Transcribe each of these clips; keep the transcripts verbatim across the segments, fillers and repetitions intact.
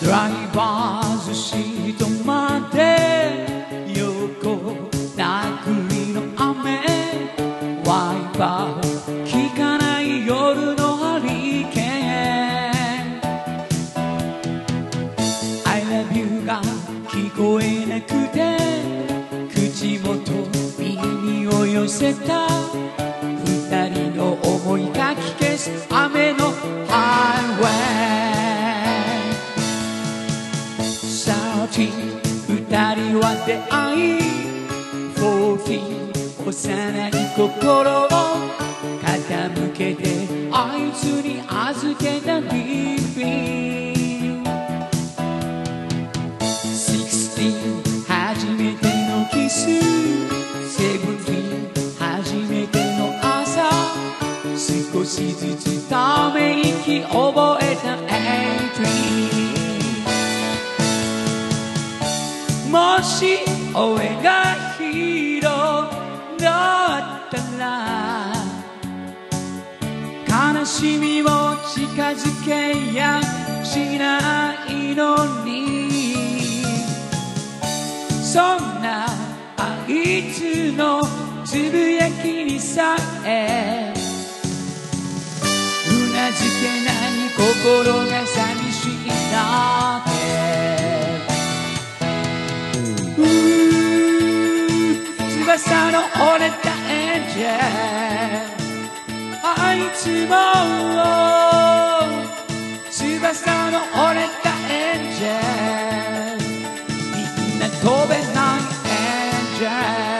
ライバーズシートまで横殴りの雨ワイパー効かない夜のハリケーン I love you が聞こえなくて口元耳を寄せた二人の思いかき消す雨のハイウェイ二人は出会いフォーティー幼い心を傾けてあいつに預けたビビシックスティーン初めてのキスセブンティーン初めての朝少しずつため息覚えたエイトリーもし俺がヒーローだったら悲しみを近づけやしないのにそんなあいつのつぶやきにさえうなずけない心が寂しいだけ翼の折れたエンジェルあいつも翼の折れたエンジェルみんな飛べないエンジェル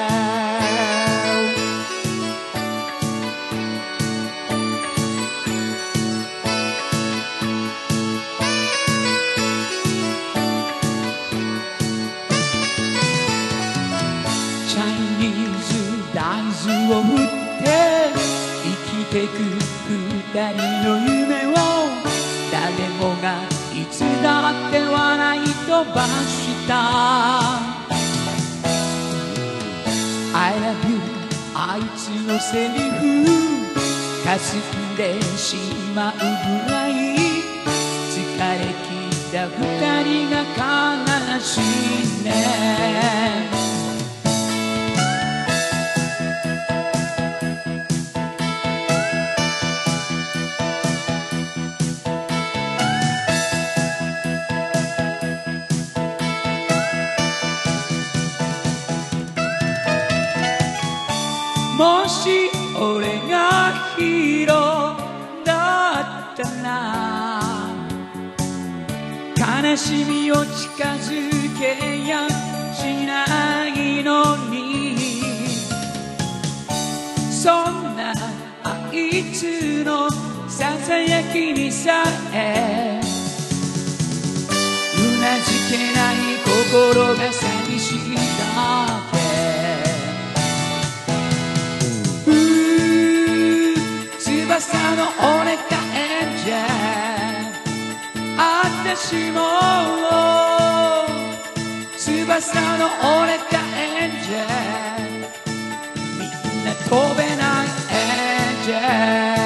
を振って生きてく二人の夢を誰もがいつだって笑い飛ばした I love you あいつのセリフ霞んでしまうぐらい疲れ切った二人が悲しいねもし俺がヒーローだったら悲しみを近づけやしないのにそんなあいつのささやきにさえうなずけない心が寂しいだけ翼の折れたエンジェル私も翼の折れたエンジェルみんな飛べないエンジェル